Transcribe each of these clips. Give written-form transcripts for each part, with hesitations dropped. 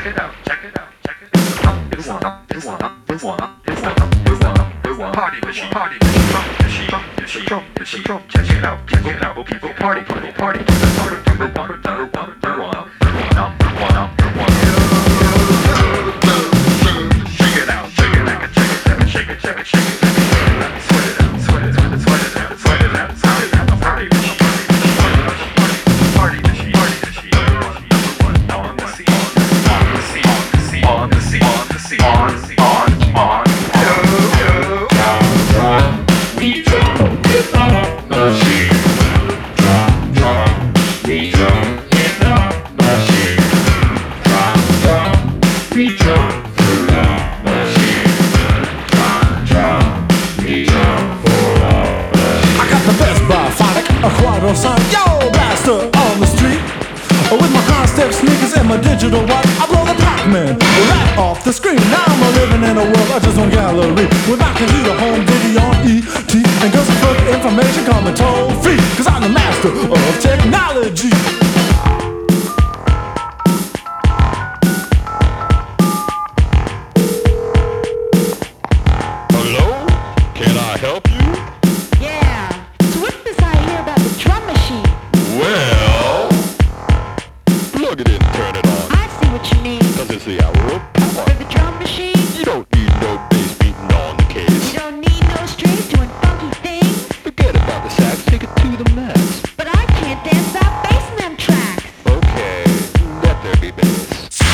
Party machine, party machine, drum machine, check it out, people, party, number one. Shake it out, shake it like a shake it, sweat it out, sweat it out, party machine, number one, on the scene, on. Yo, blaster on the street with my Concept sneakers and my digital watch. I blow the Pac-Man right off the screen. Now I'm living in a world I just on gallery with my computer home video on ET. And girls for further information call me toll free, cause I'm the master of technology. Hello? Can I help you? Yeah. So what does I hear about the drum machine? Well, plug it in and turn it on. I see what you mean. Cause it's the hour of power. For the drum machine, You don't need no bass beating on the case. you don't need no strings doing funky things. Forget about the sax, take it to the max. But I can't dance without bass in them tracks. Okay, let there be bass.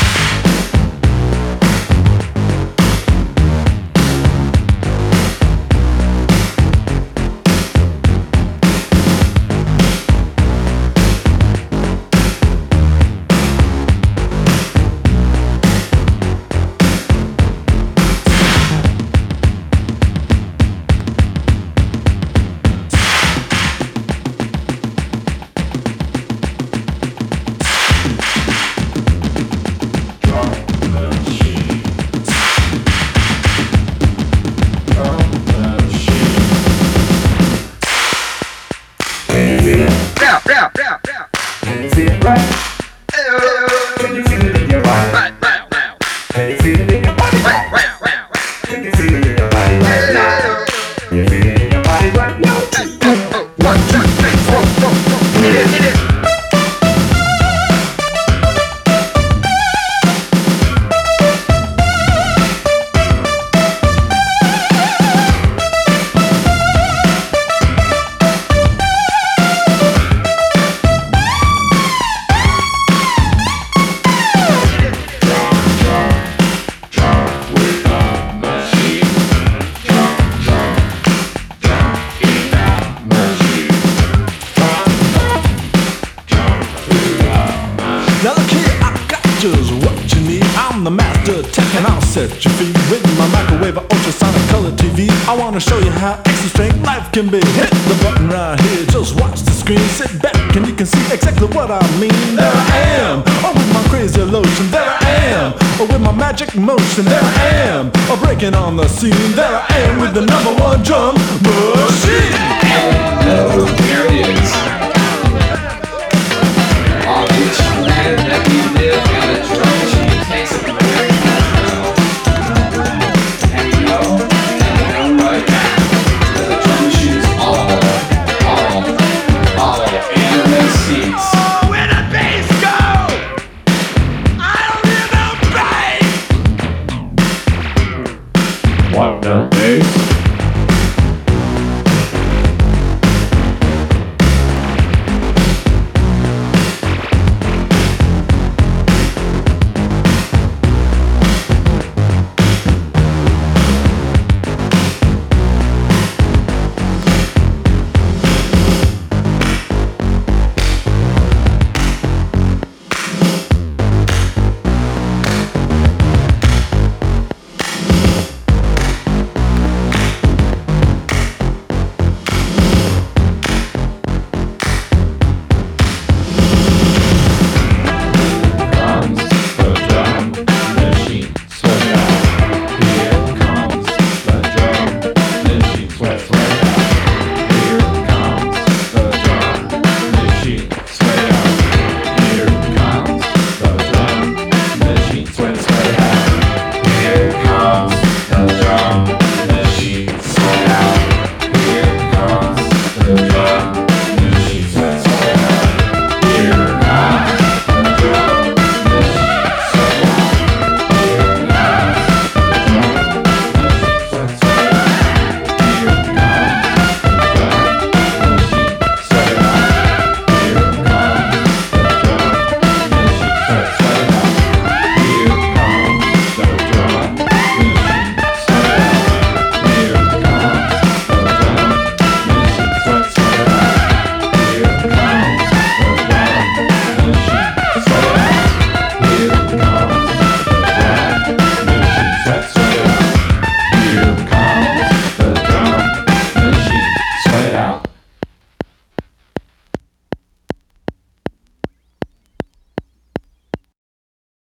Can you feel it right? Can you feel it in your mind? Can you feel it in your body right now? Can you feel it in your body right now? Can you feel it in your body right now? 1, 2, 3, 4, 4. It is. Now look here, I got just what you need. I'm the master tech and I'll set you free with my microwave or ultrasonic color TV. I wanna show you how extra strength life can be. Hit the button right here, just watch the screen. Sit back and you can see exactly what I mean. There I am, oh with my crazy lotion. There I am, oh with my magic motion. There I am, oh breaking on the scene. There I am with the #1 drum machine. Hello, there it is.